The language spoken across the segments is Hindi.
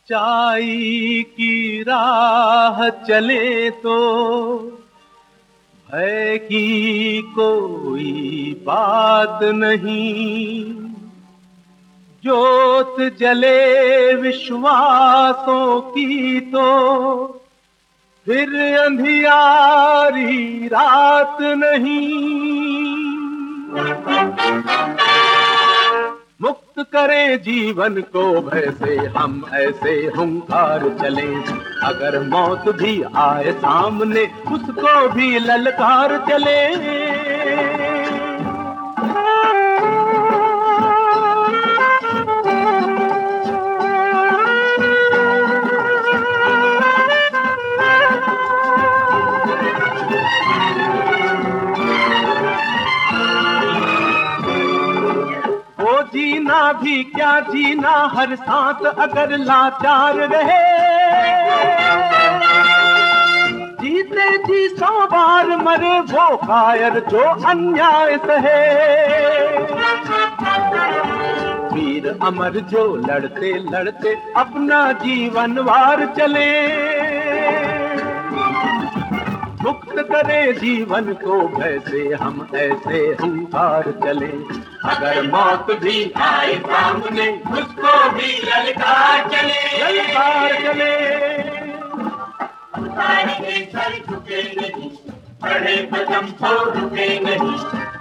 सच्चाई की राह चले तो भय की कोई बात नहीं। ज्योत जले विश्वासों की तो फिर अंधियारी रात नहीं। मुक्त करें जीवन को भय से हम ऐसे हुंकार चलें। अगर मौत भी आए सामने उसको भी ललकार चलें। जीना भी क्या जीना हर सांस अगर लाचार रहे। जीते जी 100 बार मरे वो कायर जो अन्याय सहे। वीर अमर जो लड़ते लड़ते अपना जीवन वार चले। मुक्त करे जीवन को भय से हम ऐसे हुंकार चले। अगर मौत भी आए सामने उसको भी ललकार चले। ललकार चले। उतारे सर झुके नहीं, बड़े कदम तो रुके नहीं।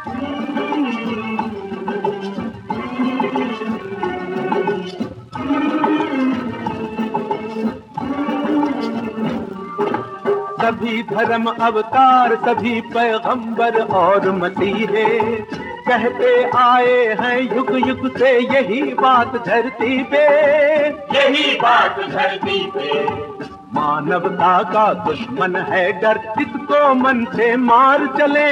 सभी धर्म अवतार सभी पैगंबर और मसीहे कहते आए हैं युग युग से यही बात धरती पे। यही बात धरती पे मानवता का दुश्मन है डर, इसको मन से मार चले।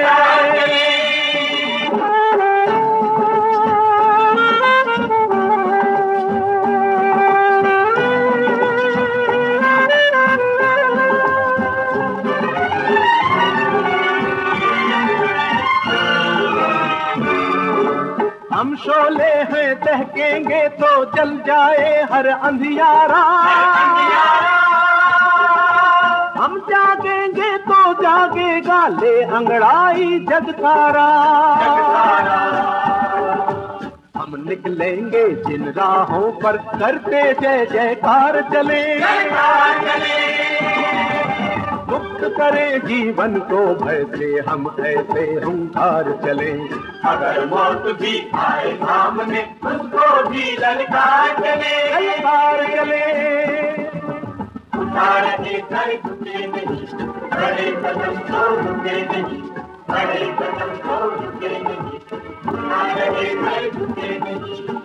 हम शोले हैं दहकेंगे तो जल जाए हर अंधियारा। हम जागेंगे तो जागेगा ले अंगड़ाई जग सारा। हम निकलेंगे जिन राहों पर करते जय जयकार चले। मुक्त करें जीवन को भय से हम ऐसे हुंकार चले। अगर मौत भी आए सामने उसको भी ललकार चले। ललकार चले। उतारे सर झुके नहीं, बड़े कदम तो रुके नहीं। बड़े कदम तो रुके नहीं। उतारे सर झुके नहीं।